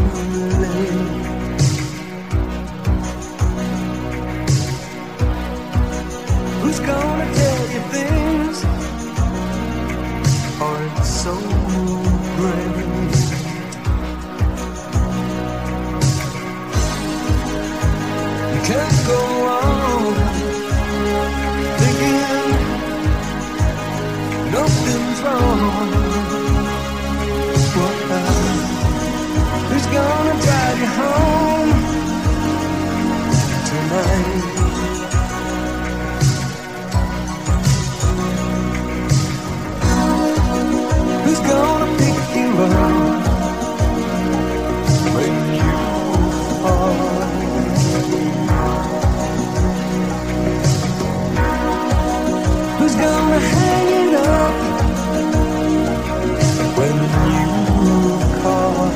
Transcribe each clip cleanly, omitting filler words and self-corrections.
Who's gonna tell you things aren't so great? You can't go on thinking nothing's wrong. Who's gonna drive you home tonight? Who's gonna pick you up when you fall? Who's gonna hang it up when you call?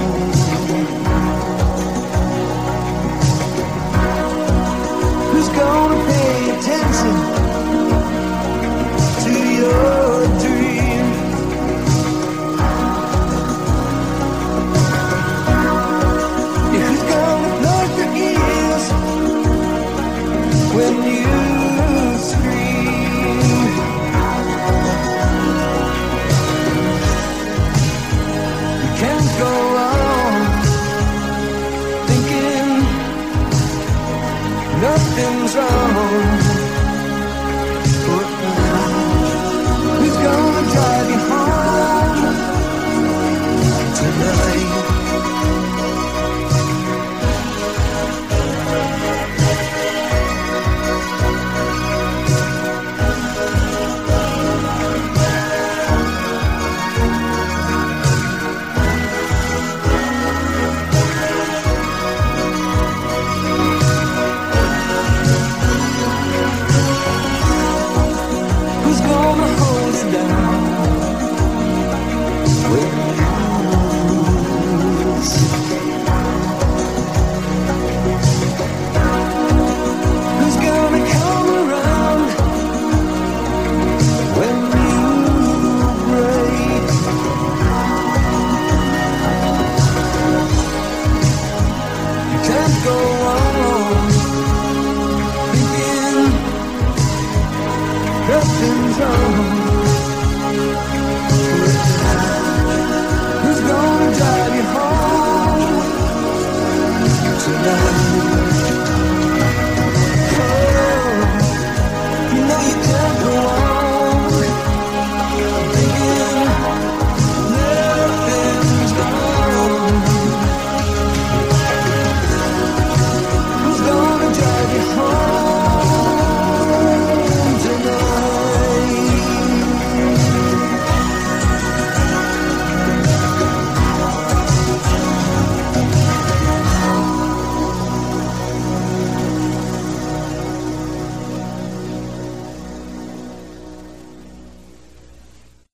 Who's gonna pay attention to your dreams? Who's gonna plug your ears when you scream? You can't go on thinking nothing's wrong.